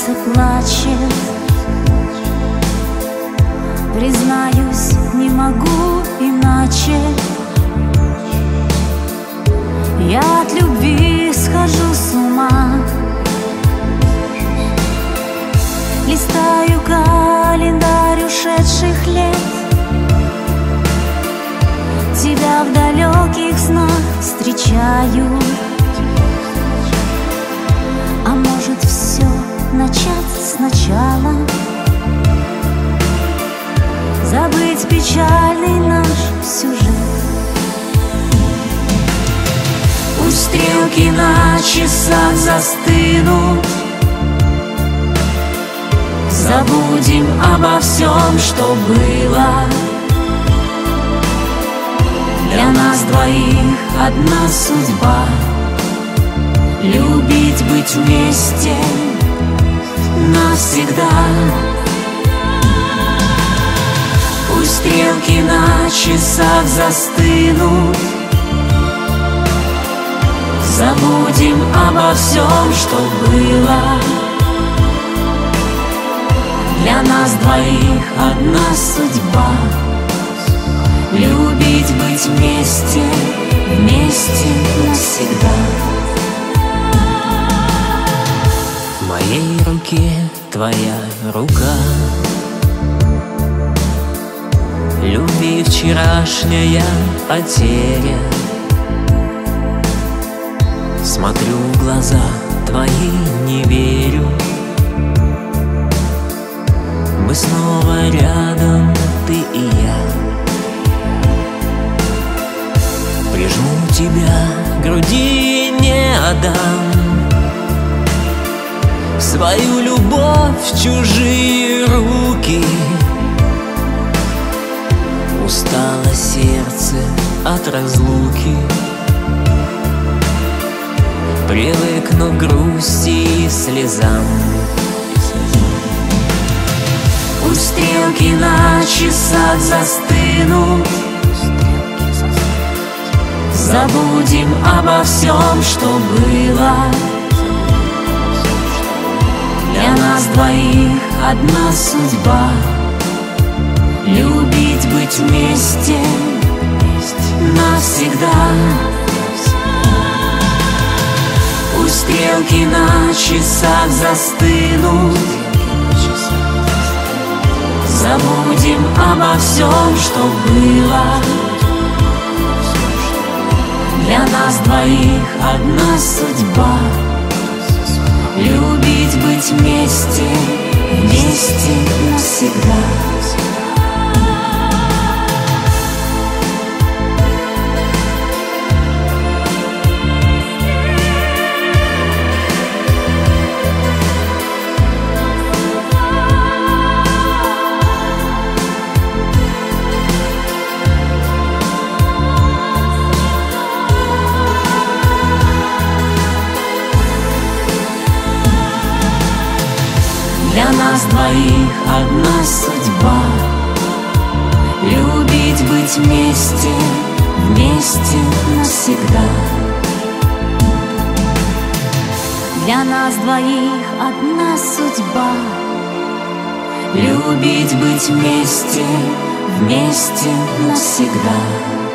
сердце плачет. Признаюсь, не могу иначе. Я от любви схожу с ума. Листаю календарь ушедших лет. Тебя в далеких снах встречаю. А может, все начать сначала? Забыть печальный наш сюжет. Пусть стрелки на часах застынут. Забудем обо всем, что было. Для нас двоих одна судьба — любить, быть вместе навсегда. Пусть стрелки на часах застынут. Забудем обо всем, что было. Для нас двоих одна судьба — любить, быть вместе, вместе навсегда. В моей руке твоя рука. Любви вчерашняя потеря. Смотрю в глаза твои, не верю. Мы снова рядом, ты и я. Прижму тебя к груди, не отдам свою любовь в чужие руки. Устало сердце от разлуки. Привыкну к грусти и слезам. Пусть стрелки на часах застынут. Забудем обо всем, что было. Для нас двоих одна судьба — любить, быть вместе навсегда. Пусть стрелки на часах застынут. Забудем обо всем, что было. Для нас двоих одна судьба — любить, быть вместе, вместе навсегда. Для нас двоих одна судьба — любить, быть вместе, вместе навсегда. Для нас двоих одна судьба — любить, быть вместе, вместе навсегда.